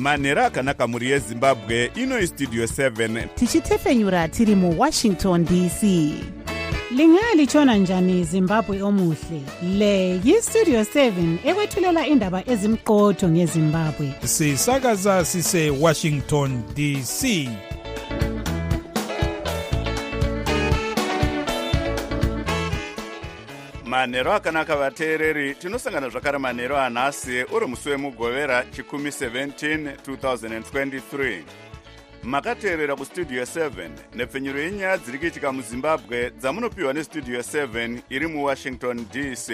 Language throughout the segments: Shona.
manhero akanaka mhuri yezimbabwe. Ino Studio 7 tichitefenyura tiri muWashington DC. Lingalitshona njani Zimbabwe omuhle? Le yiStudio 7 ekwethulela indaba ezimqotho ngeZimbabwe. Sisakaza sise Washington DC. manhero akanaka vateereri, tinosangana zvakare manhero anhasi uri musi wemugovera chikumi 17 2023. Makateerera kuStudio 7 nepfenyuro yenyaya dziri kuitika muZimbabwe dzamunopiwa neStudio 7 iri muWashington DC.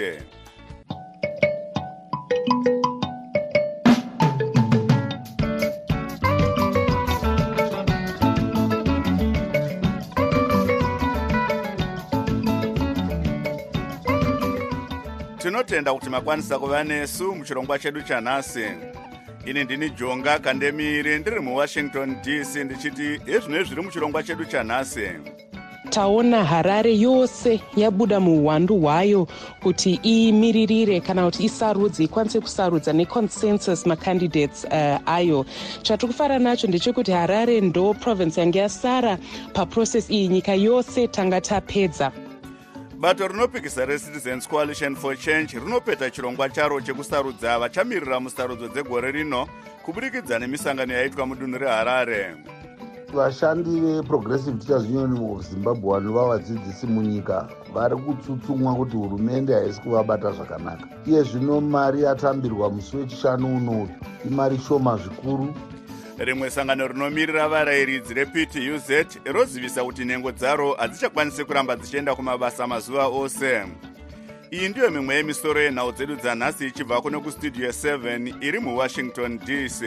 Tinotenda kuti makwanisa kuva nesu muchirongwa chedu chanhasi. Ini ndini Jonga Kandemiri ndiri muWashington DC ndichiti ezvino zviri muchirongwa chedu chanhasi. Taona Harare yose yabuda muhwandu hwayo kuti imiririre kana kuti isarudze, ikwanise kusarudza neconsensus macandidates ayo. Chatikufara nacho ndechekuti Harare ndo province yange yasara paprocess iyi nyika yose tanga tapedza. Bato rinopikisa reCitizens Coalition for Change rinopeta chirongwa charo chekusarudza vachamirira musarudzo dzegore rino kuburikidza nemisangano yaitwa mudunhu reHarare. Vashandi veProgressive Teachers Union muZimbabwe vanova vadzidzisi munyika vari kutsutsumwa kuti hurumende haisi kuvabata zvakanaka. Iye zvino mari yatambirwa musi wechishanu uno imari shoma zvikuru. Rimwe sangano rinomirira varayiridzi rePTUZ rozivisa kuti nhengo dzaro hadzichakwanisi kuramba dzichienda kumabasa mazuva ose. Iyi ndiyo mimwe yemisoro yenhau dzedu dzanhasi ichibva kuno kuStudio 7 iri muWashington DC.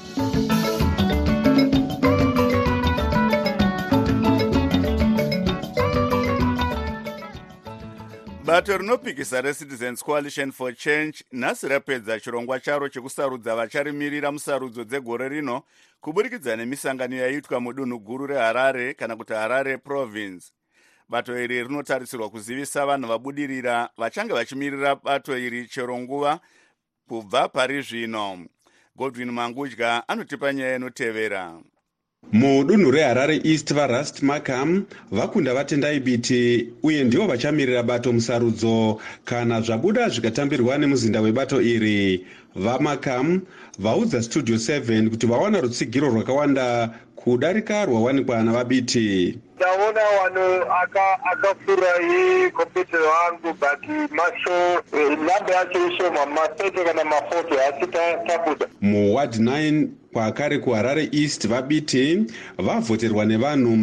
Bato rinopikisa reCitizens Coalition for Change nhasi rapedza chirongwa charo chekusarudza vacharimirira musarudzo dzegore rino kuburikidza nemisangano yaitwa mudunhu guru reHarare kana kuti Harare Province. Bato iri rinotarisirwa kuzivisa vanhu vabudirira vachange vachimirira bato iri chero nguva kubva pari zvino. Godwin Mangudya anotipa nyaya inotevera. Mudunhu reHarare East vaRust Markham vakunda vatendai biti uye ndivo vachamirira bato musarudzo kana zvabuda zvikatambirwa nemuzinda webato iri. VaMarkham vaudza Studio 7 kuti vawana rutsigiro rwakawanda kudarika rwawanikwa navabiti. Taona vanhu akafura kompyuta wangu baki masho namba yacho ishoma masete kana mafoto asi tabuda. Muward 9 kwakare kuHarare East vabiti vavhoterwa nevanhu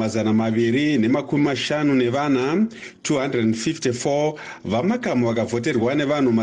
254 254. VaMarkham vakavhoterwa nevanhu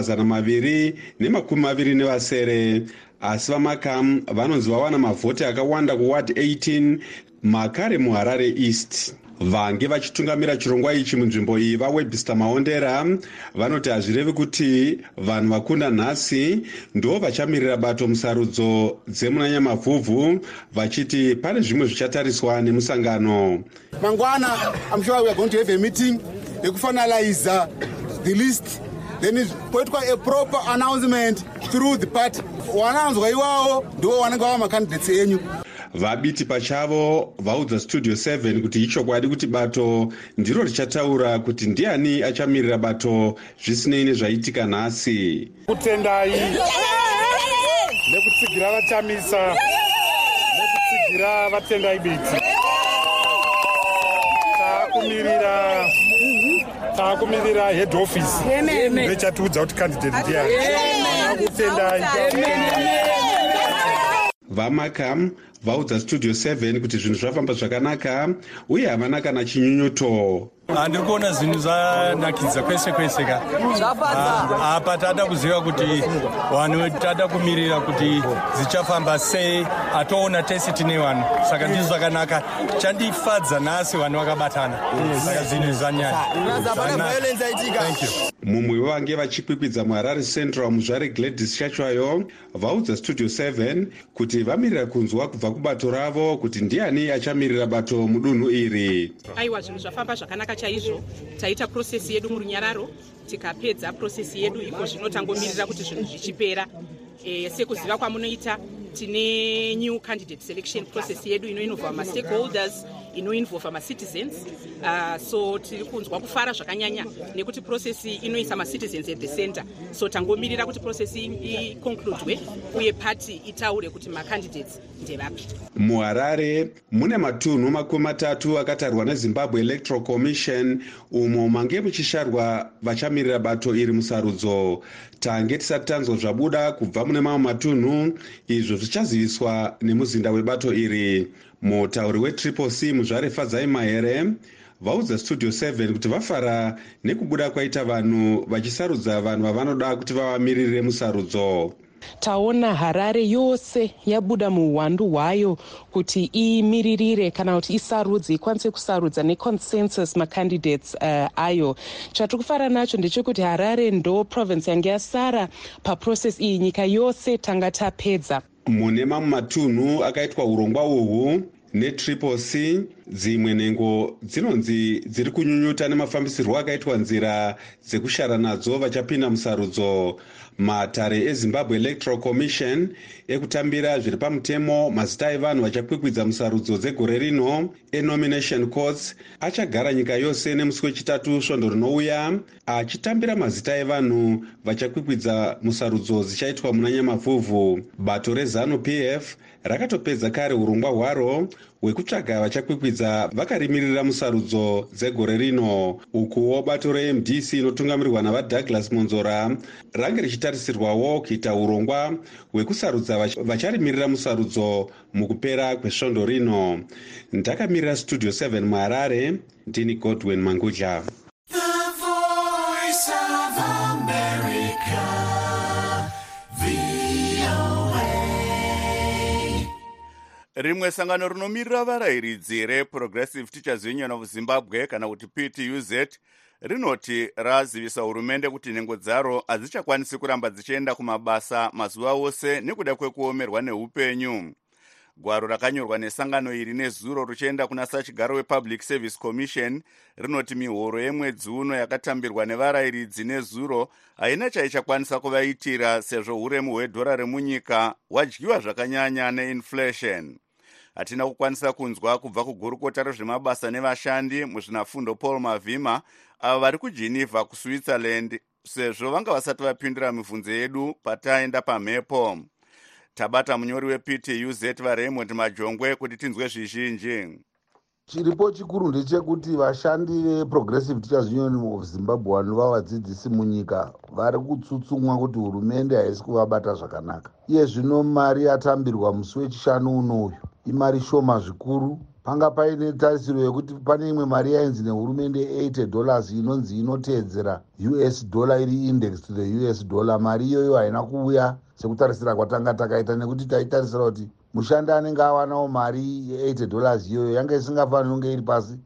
227 asi vaMarkham vanonzi vawana mavhoti akawanda kuward 18 makare muHarare East. Vange vachitungamira chirongwa ichi munzvimbo iyi vaWebster Maondera vanoti hazvirevi kuti vanhu vakunda nhasi ndo vachamirira bato musarudzo dzemunanyamavhuvhu vachiti pane zvimwe zvichatariswa nemusangano. Mangwana, I'm sure we are going to have a meeting yekufinalize the list. Then is poitwa a proper announcement through the party. Wananzwa iwawo ndo wanenge vava macandidates enyu. Vabiti pachavo vaudza Studio 7 kuti ichokwadi kuti bato ndiro richataura kuti ndiani achamirira bato zvisinei nezvaitika nhasi. Kutendai nekutsigira vatamisa nekutsigira vatendai biti. Takumirira head office vechatiudza kuti candidate ndiani. Kutendai. VaMarkham vaudza Studio 7 kuti zvinhu zvafamba zvakanaka uye havana kana chinyunyuto. Handiri kuona zvinhu zvanakidza kwese kwese ka. Apa tada kuziva kuti vanhu tada kumirira kuti zichafamba sei, atoona tese tine vanhu. Saka ndizvo zvakanaka. Chandifadza nhasi vanhu vakabatana. Saka zvinhu zvanyanya. Thank you. Mumwe vange vachikwikwidza muHarare Central muzvare Gladys Shachwayo vaudza Studio 7 kuti vamirira kunzwa kubva kubato ravo kuti ndiani achamirira bato mudunhu iri. Aiwa, zvinhu zvafamba zvakanaka chaizvo. Taita process yedu murunyararo, tikapedza process yedu iko zvino tangomirira kuti zvinhu zvichipera. Sekuziva kwamunoita tine new candidate selection process yedu inoinvolva ma-stakeholders, inoinvolva ma-citizens. So tiri kunzwa kufara zvakanyanya nekuti process inoisa ma-citizens at the center. So tangomirira kuti process iconcludwe uye party itaure kuti ma-candidates ndevapi. muharare mune matunhu 30 akatarwa nezimbabwe electoral commission umo mange muchisharwa vachamirira bato iri musarudzo. tange tisati tanzwa zvabuda kubva mune mamwe matunhu, izvo zvichaziviswa nemuzinda webato iri. mutauri wetriple C muzvare Fadzai Mahere vaudza studio 7 kuti vafara nekubuda kwaita vanhu vachisarudza vanhu vavanoda kuti vavamirire musarudzo. taona Harare yose yabuda muhwandu hwayo kuti imiririre kana kuti isarudze ikwanise kusarudza neconsensus macandidates ayo. chatiri kufara nacho ndechekuti Harare ndo province yange yasara paprocess iyi, nyika yose tanga tapedza. mune mamwe matunhu akaitwa urongwa uhwu netriple C, dzimwe nhengo dzinonzi dziri kunyunyuta nemafambisirwo akaitwa nzira dzekushara nadzo vachapinda musarudzo. matare ezimbabwe electoral commission ekutambira zviri pamutemo mazita evanhu vachakwikwidza musarudzo dzegore rino enomination courts achagara nyika yose nemusi wechitatu svondo rinouya, achitambira mazita evanhu vachakwikwidza musarudzo dzichaitwa muna Nyamavhuvhu. bato rezanu PF rakatopedza kare urongwa hwaro hwekutsvaga vachakwikwidza vakarimirira musarudzo dzegore rino. ukuwo bato reMDC inotungamirirwa navaDouglas Monzora range richitarisirwawo kuita urongwa hwekusarudza vacharimirira musarudzo mukupera kwesvondo rino. ndakamirira studio 7 muHarare, ndini Godwin Mangudya. rimwe sangano rinomirira varayiridzi reProgressive Teachers Union of Zimbabwe kana kuti PTUZ rinoti razivisa hurumende kuti nhengo dzaro hadzichakwanisi kuramba dzichienda kumabasa mazuva ose nekuda kwekuomerwa neupenyu. gwaro rakanyorwa nesangano iri nezuro ruchienda kuna sachigaro wePublic Service Commission rinoti mihoro yemwedzi uno yakatambirwa nevarayiridzi nezuro haina chaichakwanisa kuvaitira sezvo uremu hwedhora remunyika hwadyiwa zvakanyanya neinflation. hatina kukwanisa kunzwa kubva kugurukota rezvemabasa nevashandi muzvinafundo Paul Mavhima avo vari kuGeneva kuSwitzerland sezvo vanga vasati vapindura mibvunzo yedu pataenda pamhepo. tabata munyori wePTUZ vaRaymond Majongwe kuti tinzwe zvizhinji. chiripo chikuru ndechekuti vashandi veProgressive Teachers Union of Zimbabwe vanova vadzidzisi munyika vari kutsutsumwa kuti hurumende haisi kuvabata zvakanaka. iye zvino mari yatambirwa musi wechishanu unoyu imari shoma zvikuru. panga paine tarisiro yekuti pane imwe mari yainzi nehurumende $80 inonzi inoteedzera US dollar iri index to the US dollar. mari iyoyo haina kuuya sekutarisira kwatanga takaita, nekuti taitarisira kuti mushandi anenge awanawo mari $80 iyoyo yanga isingafaniri kunge iri pasi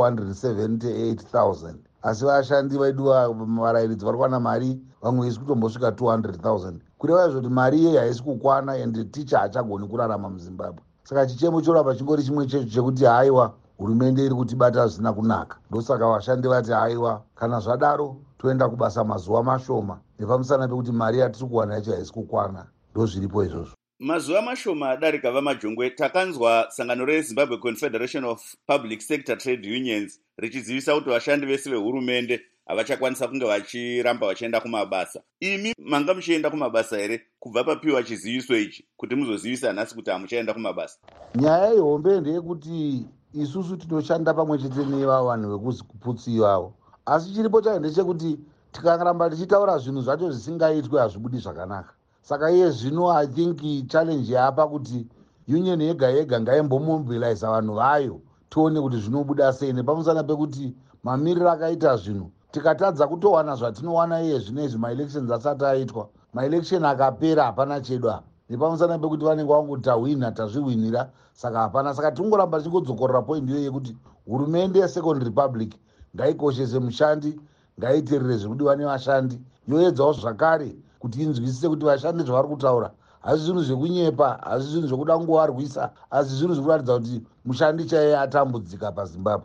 pe478,000. asi vashandi vedu varayiridzi vari kuwana mari vamwe isi kutombosvika 200,000, kureva izvo kuti mari iyoyo haisi kukwana ende ticha hachagoni kurarama muZimbabwe. saka chichemo choramba chingori chimwe checho chekuti haiwa hurumende iri kutibata zvisina kunaka. ndosaka vashandi vati haiwa kana zvadaro toenda kubasa mazuva mashoma nepamusana pekuti mari yatiri kuwana yacho haisi kukwana. ndozviripo izvozvo. mazuva mashoma adarika vaMajongwe takanzwa sangano reZimbabwe Confederation of Public Sector Trade Unions richizivisa kuti vashandi vese vehurumende havachakwanisa kunge vachiramba vachienda kumabasa. imi manga muchienda kumabasa here kubva papiwa chiziviso ichi kuti muzozivisa nhasi kuti hamuchaenda kumabasa? nyaya ihombe ndeyekuti isusu tinoshanda pamwe chete nevavo vanhu vekuzikuputsi ivavo, asi chiripo chayo ndechekuti tikaramba tichitaura zvinhu zvacho zvisingaitwe hazvibudi zvakanaka. saka iye zvino I think challenge yaapa kuti union yega yega ngaimbomobiliza vanhu vayo tione kuti zvinobuda sei, nepamusana pekuti mamiriro akaita zvinhu tikatadza kutowana zvatinowana iye zvinezvi maelections asati aitwa, maelection akapera hapana chedu apa, nepamusana pekuti vanenge vangoti tahwina tazvihwinira saka hapana. saka tingoramba tichingodzokorera point iyo yekuti hurumende yeSecond Republic ngaikoshese mushandi, ngaiterere zvekudiwa nevashandi, yoedzawo zvakare kuti inzwisise kuti vashandi zvavari kutaura hazvi zvinhu zvekunyepa, hazvi zvinhu zvekuda kungovarwisa, asi zvinhu zvekuratidza kuti mushandi chaiye atambudzika paZimbabwe.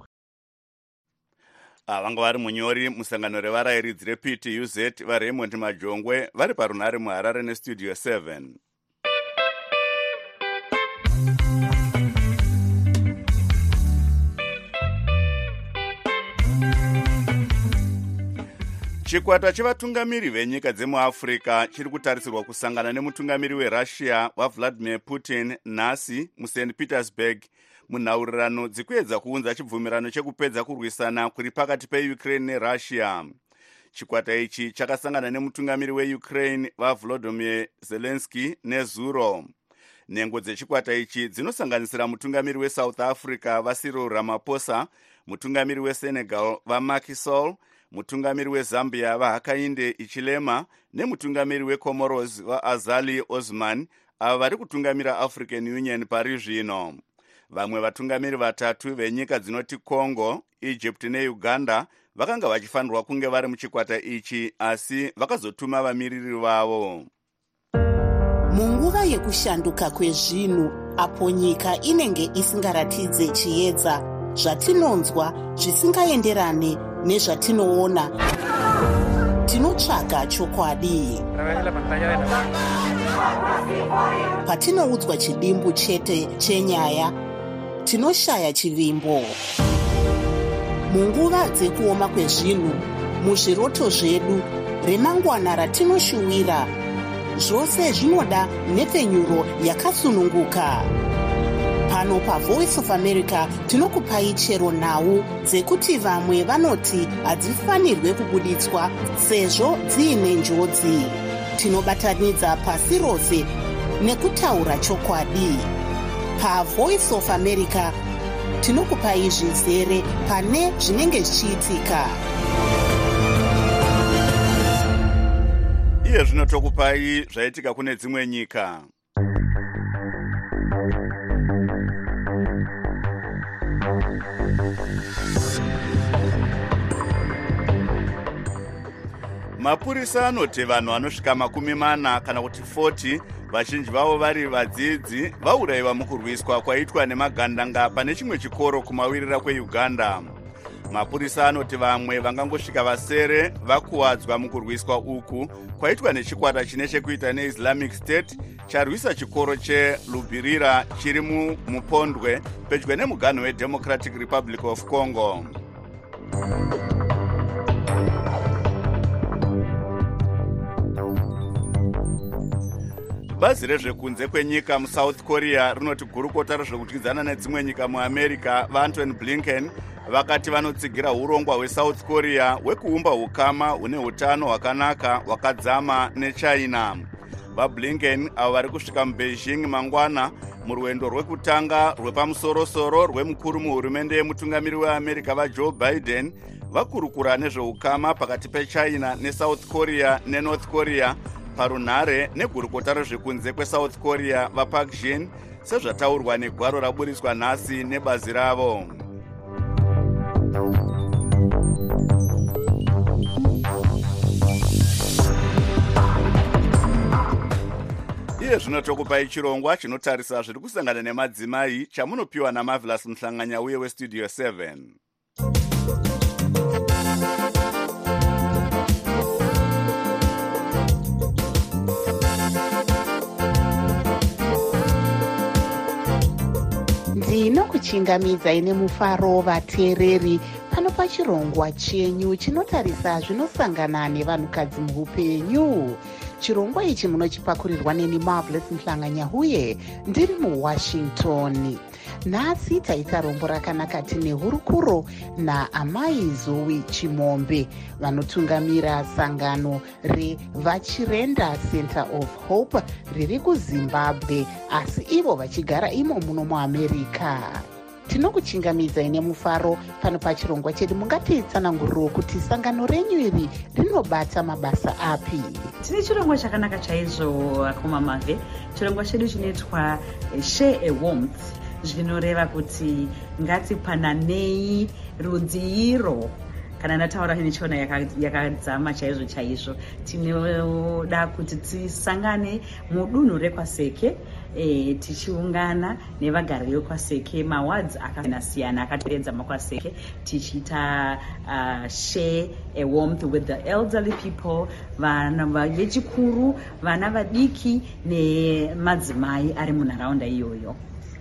vanga vari munyori musangano revarayiridzi rePTUZ vaRaymond Majongwe vari parunhare muHarare nestudio 7. chikwata chevatungamiri venyika dzemuafrica chiri kutarisirwa kusangana nemutungamiri werussia wavladimir putin nhasi must petersburg munhaurirano dzikuedza kuunza chibvumirano chekupedza kurwisana kuri pakati peukraine nerussia. chikwata ichi chakasangana nemutungamiri weukraine vavolodymyr zelensky nezuro. nhengo dzechikwata ichi dzinosanganisira mutungamiri wesouth africa vacyril ramaphosa, mutungamiri wesenegal vaMacky Sall, mutungamiri wezambia vahakainde hichilema nemutungamiri wecomoros vaAzali Osman, ava vari kutungamira African Union pari zvino. vamwe vatungamiri vatatu venyika dzinoti Congo, Egypt neUganda vakanga vachifanirwa kunge vari muchikwata ichi, asi vakazotuma vamiriri vavo. munguva yekushanduka kwezvinhu apo nyika inenge isingaratidze chiedza, zvatinonzwa zvisingaenderane nezvatinoona, tinotsvaga chokwadi. patinoudzwa chidimbu chete chenyaya, tinoshaya chivimbo. munguva dzekuoma kwezvinhu, muzviroto zvedu, remangwana ratinoshuwira, zvose zvinoda nhepfenyuro yakasununguka. pano paVoice of America tinokupai chero nhau dzekuti vamwe vanoti hadzifanirwe kubuditswa sezvo dziine njodzi. tinobatanidza pasi rose nekutaura chokwadi. paVoice of America tinokupai zvizere pane zvinenge zvichiitika. iye zvino tokupai zvaitika kune dzimwe nyika. mapurisa anoti vanhu vanosvika 40 kana kuti 40, vazhinji vavo vari vadzidzi, vaurayiwa mukurwiswa kwaitwa nemagandanga pane chimwe chikoro kumawirira kweuganda. mapurisa anoti vamwe vangangosvika vasere vakuwadzwa mukurwiswa uku kwaitwa nechikwata chine chekuita neIslamic State charwisa chikoro cheLubirira chiri mupondwe pedyo nemuganhu weDemocratic Republic of Congo. bazi rezvekunze kwenyika muSouth Korea rinoti gurukota rezvekudyidzana nedzimwe nyika muAmerica vaAntony Blinken vakati vanotsigira urongwa hweSouth Korea hwekuumba ukama hune utano hwakanaka hwakadzama neChina. vaBlinken avo vari kusvika muBeijing mangwana murwendo rwekutanga rwepamusorosoro rwemukuru muhurumende yemutungamiri weAmerica vaJoe Biden vakurukura nezveukama pakati peChina neSouth Korea neNorth Korea parunhare negurukota rezvekunze kweSouth Korea vaPark Jin, sezvataurwa negwaro raburiswa nhasi nebazi ravo. iye zvino tokupai chirongwa chinotarisa zviri kusangana nemadzimai chamunopiwa naMarvelous Mhlanganya uye weStudio 7. ndinokuchingamidza ine mufaro vateereri pano pachirongwa chenyu chinotarisa zvinosangana nevanhukadzi muupenyu. chirongwa ichi munochipakurirwa neni Marvelous Mhlanganya uye ndiri muWashington. nhasi taita rombo rakanaka tine hurukuro naamai Zoe Chimombe vanotungamira sangano reVachirenda Center of Hope riri kuZimbabwe, asi ivo vachigara imo muno muAmerica. tinokuchingamidza ine mufaro pano pachirongwa chedu. mungatitsananguriro kuti sangano renyu iri rinobata mabasa api? tine chirongwa chakanaka chaizvo akoma mave. chirongwa chedu chinoitwa Share a Warmth, zvinoreva kuti ngatipananei rudziro. kana ndataura nechona yakadzama chaizvo chaizvo. tinoda kuti tisangane mudunhu rekwaseke, tichiungana nevagari vekwaseke mawards akasiyana akateredza makwaseke, tichiita Share a Warmth with the elderly people, vana vechikuru, vana vadiki nemadzimai ari munharaunda iyoyo.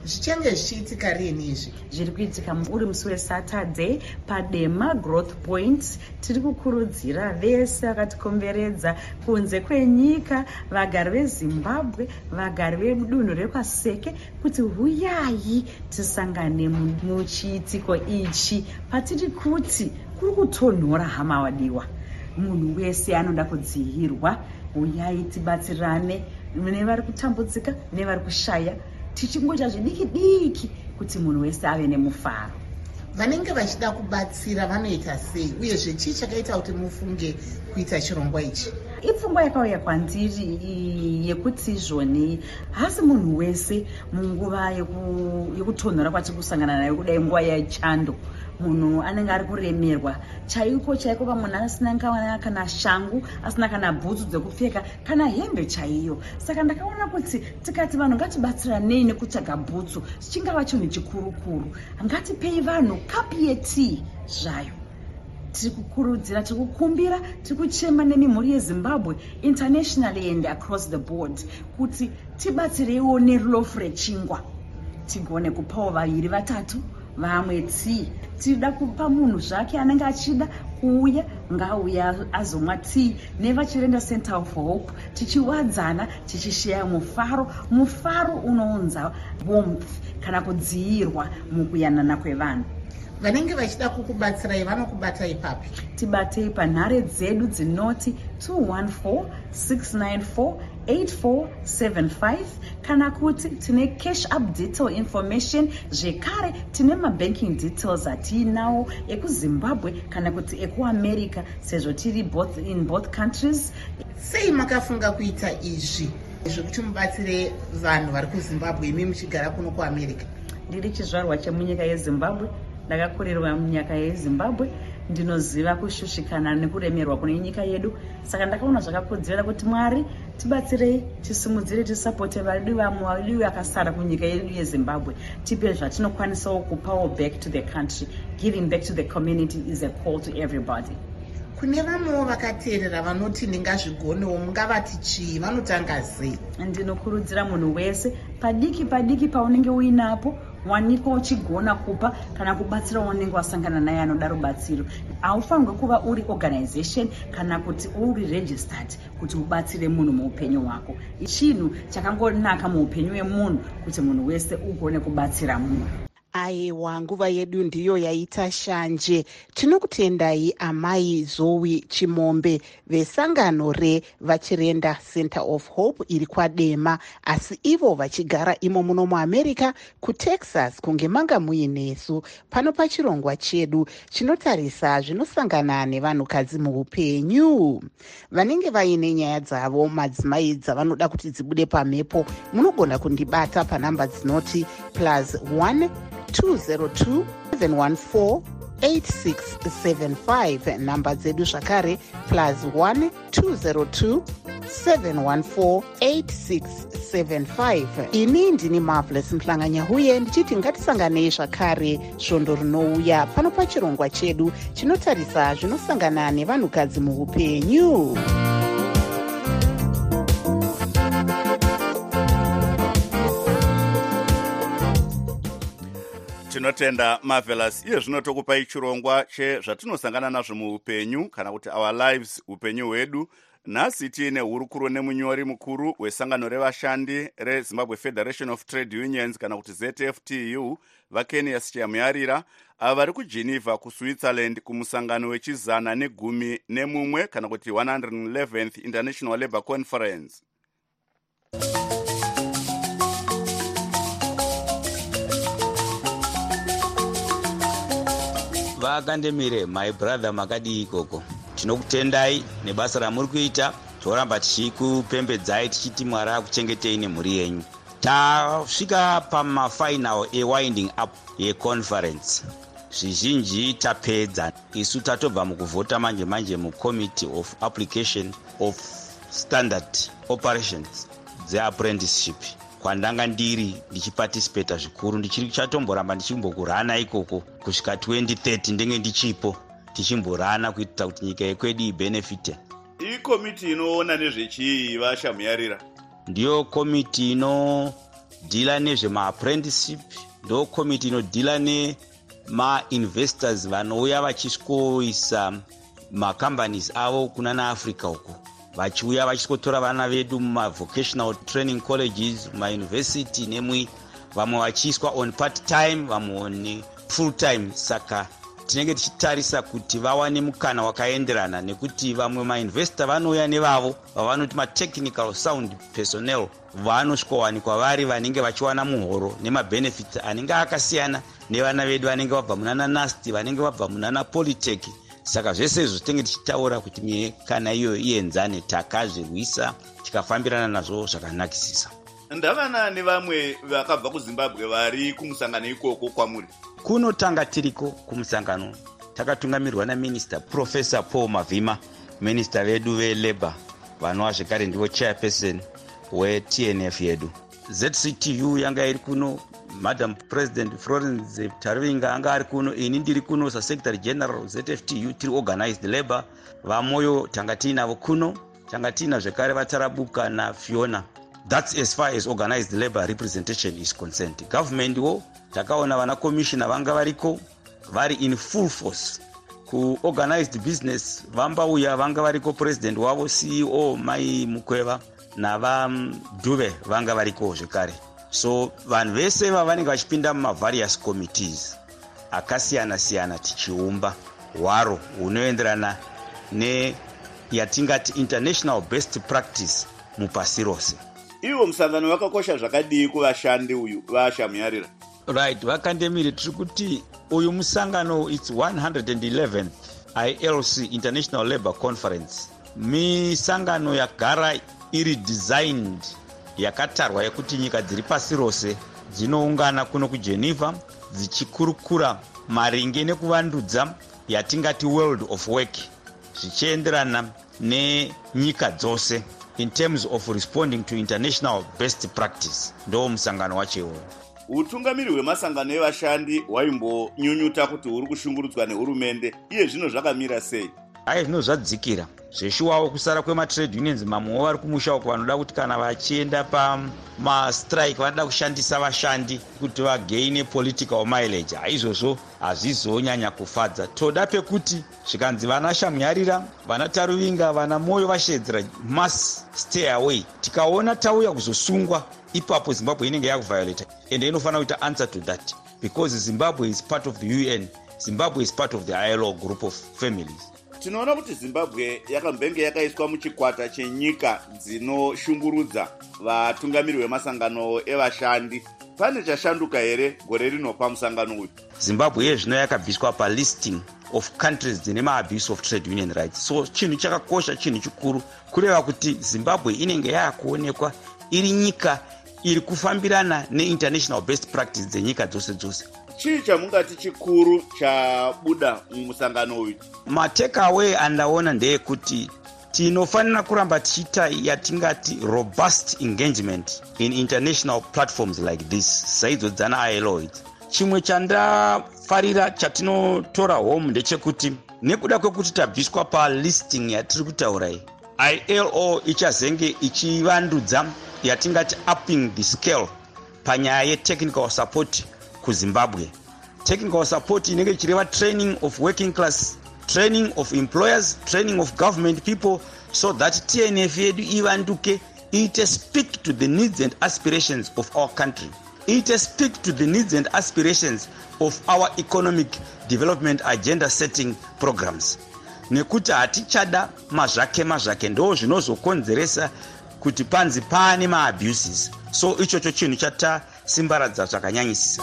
zvichange zvichiitika rini izvi? Zviri kuitika uri musi weSaturday paDema Growth Point. Tiri kukurudzira vese vakatikomberedza kunze kwenyika, vagari veZimbabwe, vagari vedunhu rekwaSeke, kuti huyai tisangane muchiitiko ichi patiri kuti kuri kutonhora hama wadiwa. Munhu wese anoda kudzihirwa. Uyai tibatsirane nevari kutambudzika nevari kushaya, tichingoita zvidiki diki kuti munhu wese ave nemufaro. Vanenge vachida kubatsira vanoita sei, uyezve chii chakaita kuti mufunge kuita chirongwa ichi? Ipfungwa yakauya kwandiri yekuti izvoni hasi munhu wese munguva yekutonhora kwatiri kusangana nayo, kudai nguva yechando, munhu anenge ari kuremerwa chaiko chaiko, pamunhu asina kana shangu, asina kana bhutsu dzekupfeka, kana hembe chaiyo. Saka ndakaona kuti tikati vanhu ngatibatsiranei nekutsvaga bhutsu, chingava chinhu chikurukuru, ngatipei vanhu kapi yetii zvayo. Tiri kukurudzira, tiri kukumbira, tiri kuchema nemimhuri yeZimbabwe internationally and across the board kuti tibatsireiwo nerulofu rechingwa, tigone kupawo vaviri vatatu vamwe tii. Tida kupa munhu zvake anenge achida kuuya, ngauya azomwa tii nevaChirenda Center of Hope, tichiwadzana, tichisheya mufaro unounza warmth kana kudziirwa mukuyanana kwevanhu. Vanenge vachida kukubatsirai vanokubata ipapi? Tibatei panhare dzedu dzinoti 214-694-8475, kana kuti tine cash up detail information, zvekare tine mabanking details atiinawo ekuZimbabwe kana kuti ekuAmerica, sezvo tiri in both countries. Sei makafunga kuita izvi zvekuti mubatsire vanhu vari kuZimbabwe imi muchigara kuno kuAmerica? Ndiri chizvarwa chemunyika yeZimbabwe, ndakakurirwa munyika yeZimbabwe, ndinoziva kushushikana nekuremerwa kune nyika yedu. Saka ndakaona zvakakodzera kuti Mwari tibatsirei, tisimudzire, tisapote vadiwi vakasara kunyika yedu yeZimbabwe, tipe zvatinokwanisawo kupawo back to the country. Giving back to the community is a call to everybody. Kune vamwewo vakateerera vanoti ndingazvigonewo, mungavati chii, vanotanga sei? Ndinokurudzira munhu wese, padiki paunenge uinapo, wanikwa uchigona kupa kana kubatsira unenge wasangana naye anoda rubatsiro. Haufanirwi kuva uri organization kana kuti uri registered kuti ubatsire munhu muupenyu hwako. Chinhu chakangonaka muupenyu wemunhu kuti munhu wese ugone kubatsira munhu. Aiwa, nguva yedu ndiyo yaita shanje. Tinokutendai amai Zoe Chimombe vesangano revaChirenda Center of Hope iri kwaDema, asi ivo vachigara imo muno muAmerica kuTexas, kunge manga muinesu pano pachirongwa chedu chinotarisa zvinosangana nevanhukadzi muupenyu. Vanenge vaine nyaya dzavo, madzimai dzavanoda kuti dzibude pamhepo, munogona kundibata panhamba dzinoti +1 202-714-8675. Namba dzedu zvakare +1 202-714-8675. Ini ndini Marvelous Mhlanganyahuye ndichiti ngatisanganei zvakare svondo rinouya pano pachirongwa chedu chinotarisa zvinosangana nevanhukadzi muupenyu. Tinotenda Marvelous. Iye zvino tokupai chirongwa chezvatinosangana nazvo muupenyu kana kuti our lives, upenyu hwedu. Nhasi tiine hurukuro nemunyori mukuru wesangano revashandi reZimbabwe Federation of Trade Unions kana kuti ZFTU, vaKenias Chiyamuyarira, ava vari kuGeneva kuSwitzerland kumusangano we111 kana kuti 111th International Labour Conference. Vakandemire, my brother, makadii ikoko. Tinokutendai nebasa ramuri kuita, toramba tichikupembedzai tichiti Mwari akuchengetei nemhuri yenyu. Tasvika pamafinal winding up yeconference. Zvizhinji tapedza. Isu tatobva mukuvhota manje mucommittee of application of standard operations dzeapprenticeship. Kwandanga ndiri ndichiparticipata zvikuru, ndichiri chatomboramba ndichimbokurana ikoko kusvika 2030 ndenge ndichipo tichimborana kuita kuti nyika yekwedu ibenefite. Iyi komiti inoona nezvechii, vaShamuyarira? Ndiyo komiti inodhila nezvemaapprenticeship, ndo komiti inodhila nemainvestors vanouya vachisikoisa macompanies avo kuna naafrica uko, vachiuya vachisikotora vana vedu mumavocational training colleges, mumauniversity nemwi, vamwe vachiiswa on part time, vamwe on full time. Saka tinenge tichitarisa kuti vawane mukana wakaenderana, nekuti vamwe mainvestor vanouya nevavo vavanoti matechnical sound personnel, vanosvikowanikwa vari vanenge vachiwana muhoro nemabenefits anenge akasiyana nevana vedu vanenge vabva munana NUST, vanenge vabva munana Polytech. Saka zvese izvo tinenge tichitaura kuti mikana iyo ienzane, takazvirwisa tikafambirana nazvo zvakanakisisa. Ndavana nevamwe vakabva kuZimbabwe vari kumusangano ikoko kwamuri? Kunotanga tiriko kumusangano takatungamirirwa naMinista Professor Paul Mavhima, Minista vedu veLabour, vanova zvekare ndivo chairperson weTNF yedu. ZCTU yanga iri kuno, Madam President Florence Tarvinga anga ari kuno, ini ndiri kuno saSecretary General ZFTU, tiri organized labor. Vamoyo tanga tiinavo kuno, tanga tiina zvekare vaTarabuka naFiona. That's as far as organized labor representation is concerned. Government wo takaona vana commissioner vanga variko vari in full force. Ku organized business vambauya vanga variko, president wavo CEO Mai Mukweva na Duve vanga variko zvekare. So vanhu vese vanenge vachipinda various committees akasiyana siyana, tichiumba hwaro hunoenderana yatingati international best practice mupasi rose. Iwo musangano wakakosha zvakadii kuvashandi uyu vashamuyarira? Right, vakandemire tiri kuti uyu musangano it's 111th ILC International Labour Conference. Misangano yagara iri designed, yakatarwa yekuti nyika dziri pasi rose dzinoungana kuno kuGeneva dzichikurukura maringe nekuvandudza yatingati world of work, zvichienderana nenyika dzose in terms of responding to international best practice. Ndo musangano wacho. Utungamiri hwemasangano evashandi hwaimbonyunyuta kuti huri kushungurudzwa nehurumende, iye zvino zvakamira sei? Ayi, zvino zvadzikira zveshuwawo kusara kwematrade unions. Mamwewo vari kumusha uko vanoda kuti kana vachienda pamastrike vanoda kushandisa vashandi kuti vageine political mileage. Izvozvo hazvizonyanya kufadza. Toda pekuti zvikanzi vana Shamuyarira, vana Taruvinga, vana Moyo vashedzera mass stay away, tikaona tauya kuzosungwa, ipapo Zimbabwe inenge yakuviolate, and inofanira kuita answer to that, because Zimbabwe is part of the UN. Zimbabwe is part of the ILO group of families. Tinoona kuti Zimbabwe yakambenge yakaiswa muchikwata chenyika dzinoshungurudza vatungamiri vemasangano evashandi. Pane chashanduka here gore rino pamusangano uyu? Zimbabwe yezvino yakabviswa palisting of countries dzine maabuse of trade union rights. So chinhu chakakosha, chinhu chikuru kureva kuti Zimbabwe inenge yakuonekwa iri nyika iri kufambirana neinternational best practice dzenyika dzose dzose. Chii chamungati chikuru chabuda mumusangano uyu? Matekaaway andaona ndeyekuti tinofanira kuramba tichiita yatingati robust engagement in international platforms like this, saidzo dzana ILO idzi. Chimwe chandafarira chatinotora home ndechekuti nekuda kwekuti tabviswa palisting yatiri kutaura iyi, ILO ichazenge ichivandudza yatingati upping the scale panyaya yetechnical support kuZimbabwe. Technical support inenge ichireva training of working class, training of employers, training of government people, so that TNF yedu ivanduke, it speak to the needs and aspirations of our country. It speak to the needs and aspirations of our economic development agenda setting programs. Nekuti hatichada mazvake ndo zvinozokonzeresa kuti panzi pane maabuses. So ichocho chinhu chatasimbaradza zvakanyanyisisa.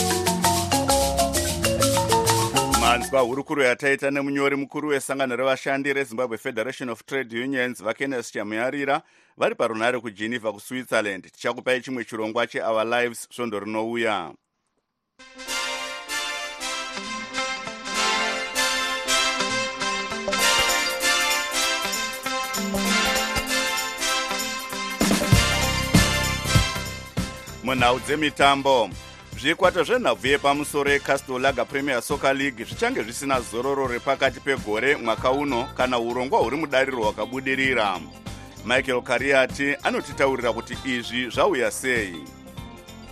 Manzwa hurukuru yataita nemunyori mukuru wesangano revashandi reZimbabwe Federation of Trade Unions vaKenneth Shamuyarira vari parunhare kuGeneva kuSwitzerland. Tichakupai chimwe chirongwa cheOur Lives svondo rinouya. Munhau dzemitambo, zvikwata zvenhabvu yepamusoro yeCastle Lager Premier Soccer League zvichange zvisina zororo repakati pegore mwaka uno kana urongwa huri mudariro hwakabudirira. Michael Kariati anotitaurira kuti izvi zvauya sei.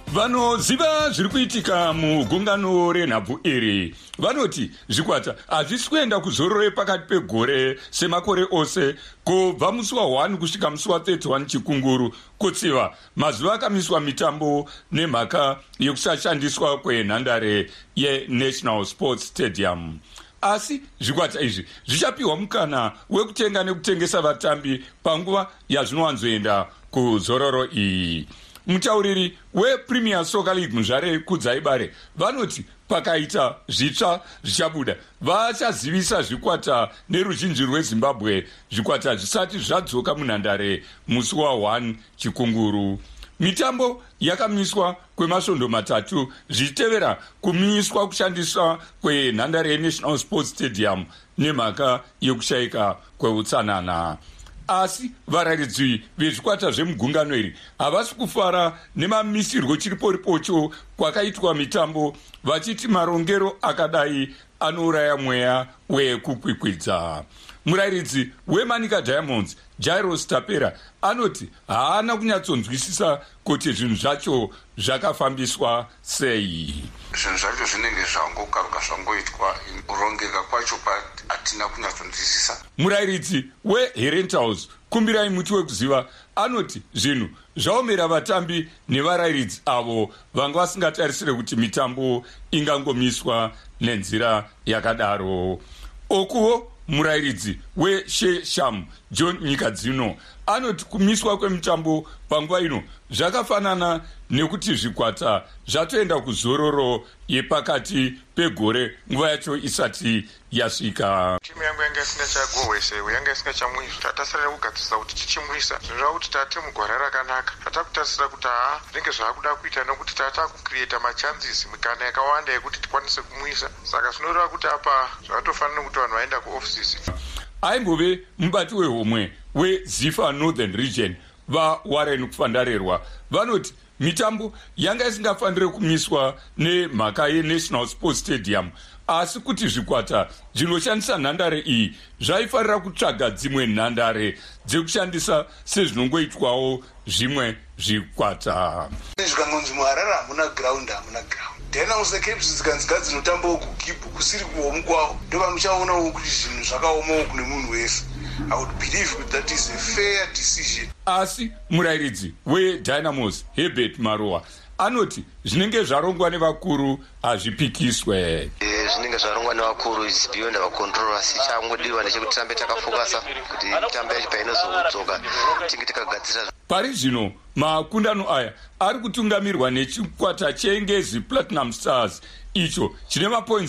vanoziva zviri kuitika mugungano renhabvu iri vanoti zvikwata hazvisi kuenda kuzorore pakati pegore semakore ose kubva musi wa1 kusvika musi wa31 chikunguru kutsiva mazuva akamiswa mitambo nemhaka yekusashandiswa kwenhandare yenational sports stadium. Asi zvikwata izvi zvichapiwa mukana wekutenga nekutengesa vatambi panguva yazvinowanzoenda kuzororo iyi. Mutauriri wePremier Soccer League Muzvare Kudzaibare vanoti pakaita zvitsva zvichabuda vachazivisa zvikwata neruzhinji rweZimbabwe zvikwata zvisati zvadzoka munhandare musi wa1 chikunguru. Mitambo yakamiswa kwemasvondo matatu zvichitevera kumiswa kushandiswa kwenhandare yeNational Sports Stadium nemhaka yekushayika kweutsanana. Asi varayiridzi vezvikwata zvemugungano iri havasi kufara nemamisirwo chiriporipocho kwakaitwa mitambo vachiti marongero akadai anouraya mweya wekukwikwidza. Murayiridzi weManika Diamonds Jairus Tapera anoti haana kunyatsonzwisisa kuti zvinhu zvacho zvakafambiswa sei. Zvinhu zvacho zvinenge zvangokaruka zvangoitwa kurongeka kwacho hatina kunyatsonzwisisa. Murayiridzi weHerentals Kumbirai Muti Wekuziva anoti zvinhu zvaomera vatambi nevarayiridzi avo vanga vasingatarisire kuti mitambo ingangomiswa nenzira yakadaro. Okuwo murayiridzi weShesham John Nyikadzino anoti kumiswa kwemitambo panguva ino zvakafanana nekuti zvikwata zvatoenda kuzororo yepakati pegore nguva yacho isati yasvika. Timu yangu yanga isingachagohwese yanga isingachamwisa tatasarira kugadzirisa kuti tichimwisa zvinhu zvakuti tate mugwara rakanaka tatakutarisira kuti zvinenge zvaakuda kuita nokuti tatakucreata machances mikana yakawanda yekuti tikwanise kumwisa saka zvinoreva kuti apa zvatofanira kuti vanhu vaenda kuoffices. Aimbove mubati wehomwe weZifa Northern Region vaWarren Kufandarerwa vanoti mitambo yanga isingafanire kumiswa nemhaka yeNational Sports Stadium asi kuti zvikwata zvinoshandisa nhandare iyi zvaifanira kutsvaga dzimwe nhandare dzekushandisa sezvinongoitwawo zvimwe zvikwata. Zvikangonzi muHarare hamuna ground tena musekepsi dzikanzika dzinotambawo kukipu kusiri kuomu kwavo ndovanuchaonawo kuti zvinhu zvakaomawo kune munhu wese. I would believe that is a fair decision. Asi murayiridzi weDynamos Herbert Maroa anoti zvinenge zvarongwa nevakuru hazvipikiswe. Zvinenge zvarongwa nevakuru is beyond our control. Asi changodiwa ndechekuti tirambe takafokasa kuti mitambo yacho painozodzoka tinge takagadzira. Pari zvino makundano aya ari kutungamirwa nechikwata cheNgezi Platinum Stars icho chine mapoints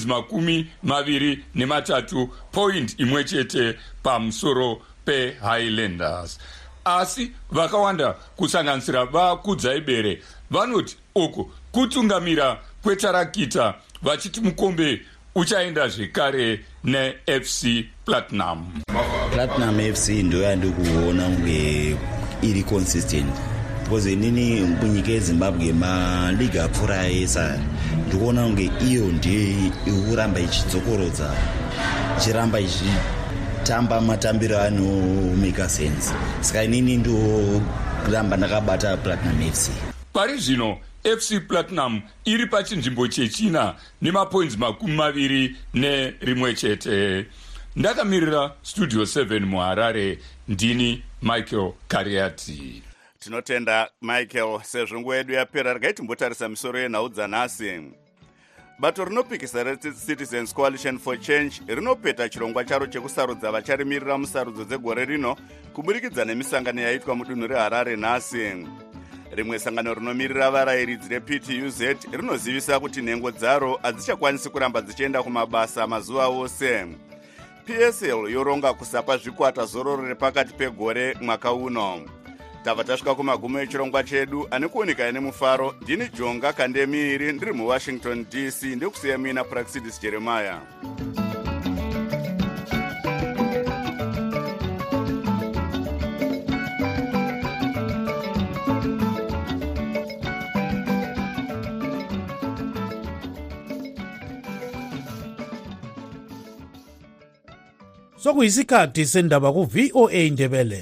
23 point imwe chete pamusoro peHighlanders. Asi vakawanda kusanganisira vaKudzaibere vanoti uko kutungamira kwetarakita vachiti mukombe uchaenda zvekare neFC Platinum. Platinum FC ndo yandikuona kunge iri consistent because inini munyika yeZimbabwe maliga apfuura esa ndikuona kunge iyo ndiyo ikuramba ichidzokorodza ichiramba ichitamba matambiro anomeka sense saka inini ndokuramba ndakabata Platinum FC. Pari zvino FC Platinum iri pachinzvimbo chechina nemapoints 21 chete. Ndakamirira Studio 7 muHarare ndini Michael Kariati. Tinotenda Michael sezvo nguva yedu yapera regai timbotarisa misoro yenhau dzanhasi. Bato rinopikisa reCitizens Coalition for Change rinopeta chirongwa charo chekusarudza vacharimirira musarudzo dzegore rino kuburikidza nemisangano yaitwa mudunhu reHarare nhasi. Rimwe sangano rinomirira varayiridzi rePTUZ rinozivisa kuti nhengo dzaro hadzichakwanisi kuramba dzichienda kumabasa mazuva ose. PSL yoronga kusapa zvikwata zororo repakati pegore mwaka uno. Tava tasvika kumagumo echirongwa chedu ane kuoneka nemufaro. Ndini Jonga Kandemiri ndiri muWashington DC ndikusiya mina Praxidis Jeremiah. Sokuyisikhathi sendaba ku VOA Ndebele.